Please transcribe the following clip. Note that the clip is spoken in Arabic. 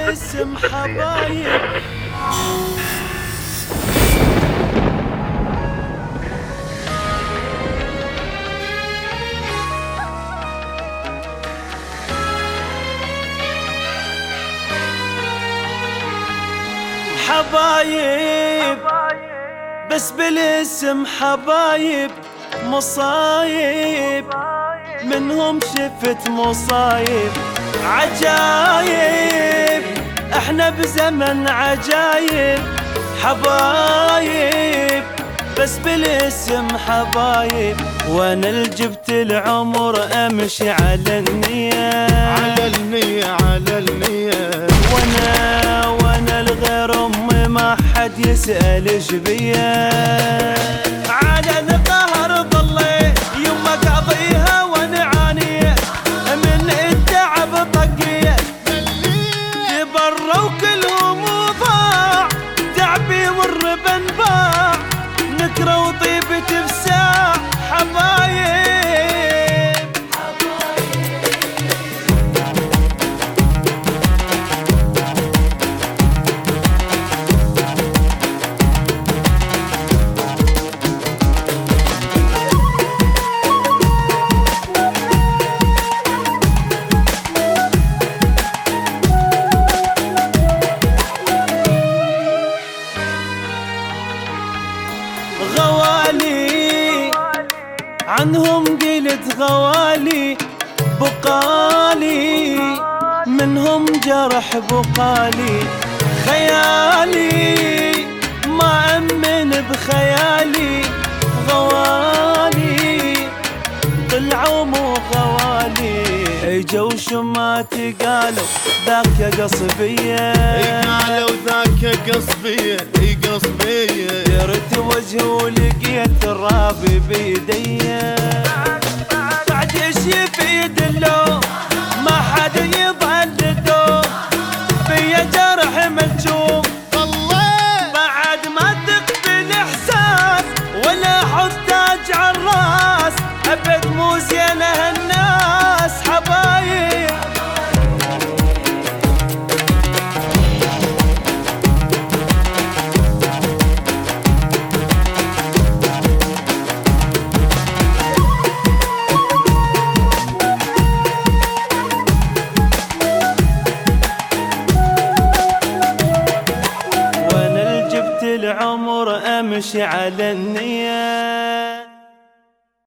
بالاسم حبايب. حبايب بس بالاسم حبايب، مصايب منهم شفت مصايب، عجايب احنا بزمن عجايب. حبايب بس بالاسم حبايب، وانا الجبت العمر امشي على النية، على النية على النية. وانا الغير امي ما حد يسأل ايش بيا. على القهر ضليت يوم قاضيها ونعاني، من التعب طقيت تبروا كلهم وضاع، تعبي والربن باع، نكره وطيبتي بساع. حبايب غوالي عنهم قلت غوالي، بقالي منهم جرح بقالي. خيالي ما أمن بخيالي، غوالي طلعوا مو غوالي. اجوا شمات قالوا ذاك يا قصبية، قالوا ذاك قصبية قصبية. درت وجهي ولقيت الرابي بيديا، بعد ايش يفيد اللوم ما حد يضلده، بيا جرح ملجوم بعد ما تقبل احساس، ولا حط تاج عالراس ابد مو زينه هالناس. حبايب العمر امشي على النية.